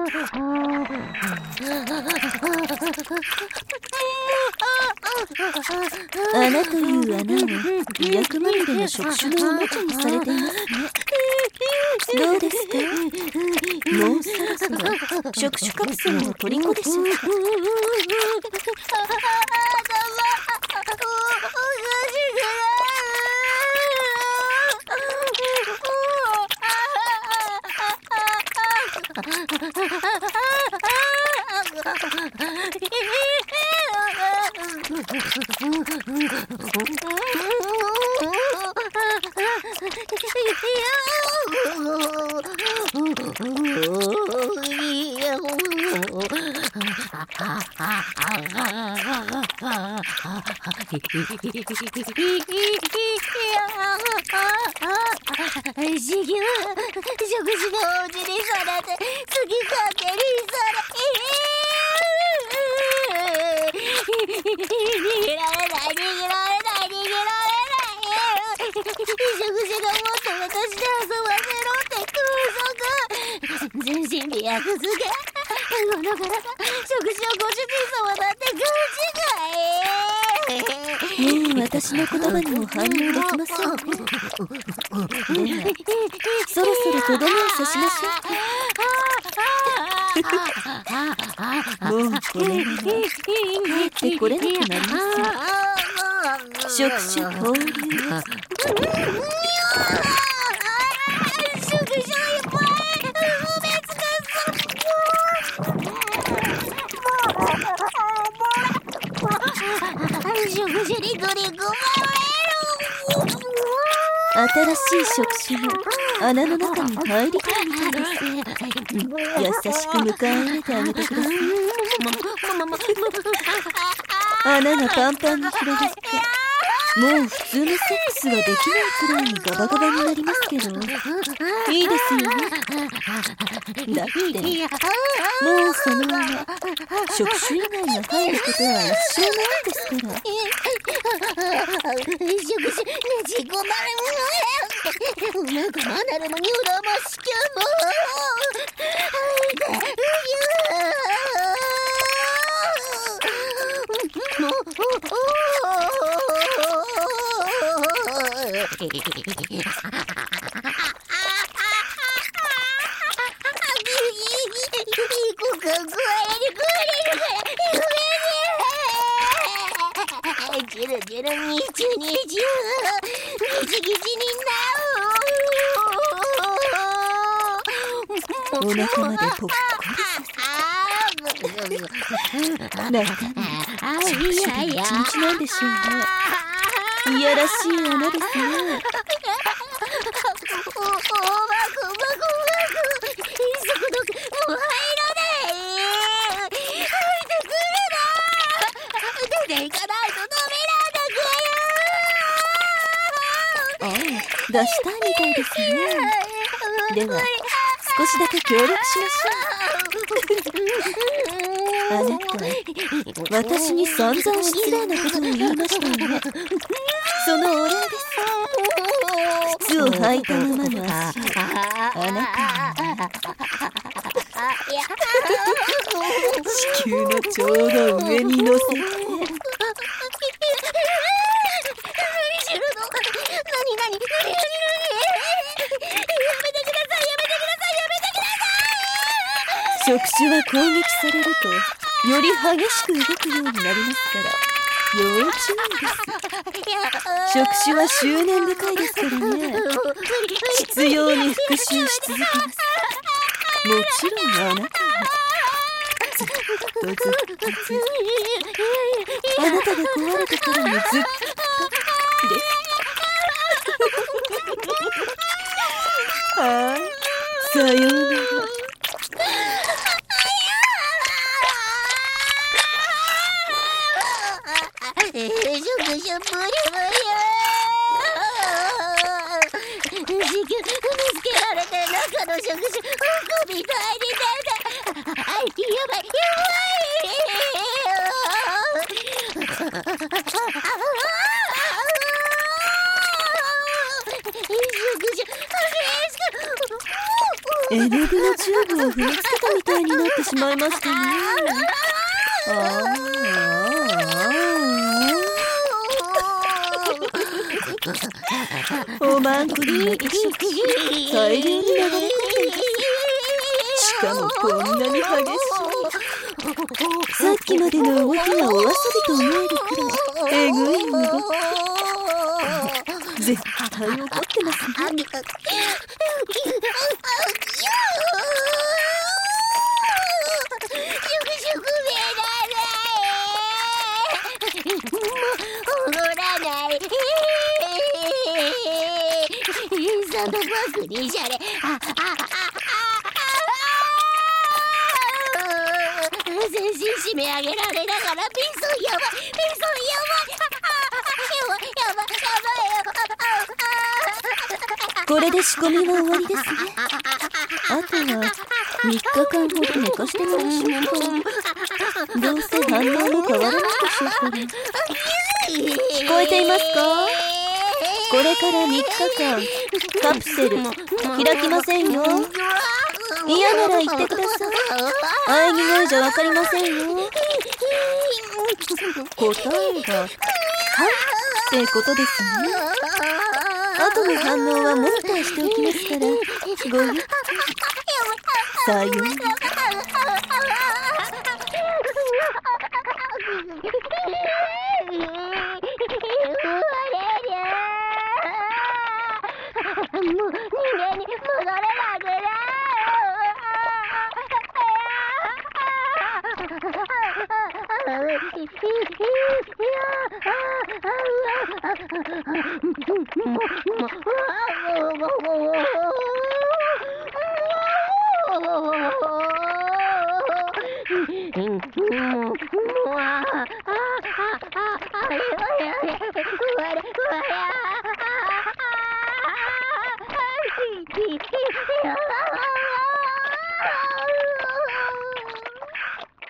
穴という穴を医薬まみれの触手のおもちゃにされていますね。どうですか？もうそろそろ触手カプセルの虜でしょうか。 全身美薬漬け。この体、食事をご主人様だって勘違い。 もう私の言葉にも反応できませんね。では、そろそろとどめを刺しましょう。もうこれは帰ってこれなくなりますよ。触手放流。新しい触手が穴の中に入り込むみたいです。優しく迎え入れてあげてください。穴がパンパンに広がって、もう普通のセックスはできないくらいにガバガバになりますけど、いいですよね。だってもうその穴、触手以外が入ることは一生ないですから。 なんかマナルもニューラマシキャもジルジルニチュニチュギチギチにお腹までぽっこりさせ、中身触手で一日なんでしょうね。いやらしい穴ですね。出したいみたいですね。では少しだけ協力しましょう。あなた、私に散々失礼なことを言いましたよね。そのお礼です。靴を履いたままの足をあなたに地球のちょうど上に乗せて、触手は攻撃されるとより激しく動くようになりますから要注意です。触手は執念深いですからね。執拗に復讐し続けます。もちろんあなたはずっとずっとずっとあなたが壊れてからもずっとです。はい、さようなら。 絵の具のチューブを踏みつけたみたいになってしまいましたね。おまんこにまた触手大量に流れ込んでいます。しかもこんなに激しい。さっきまでの動きがお遊びと思えるくらいえぐい動き。絶対怒ってますね。 その僕にじゃれ全身締め上げられながらピンソンやばいこれで仕込みは終わりですね。あとは3日間ほど寝かしてみましょうか。どうせ反応も変わらないでしょうから。聞こえていますか？これから3日間カプセル開きませんよ。嫌なら言ってください。喘ぎ声じゃわかりませんよ。答えがはいってことですね。後の反応はモニターしておきますから、ごゆっくり。さようなら。 もう人間に戻れなくなる。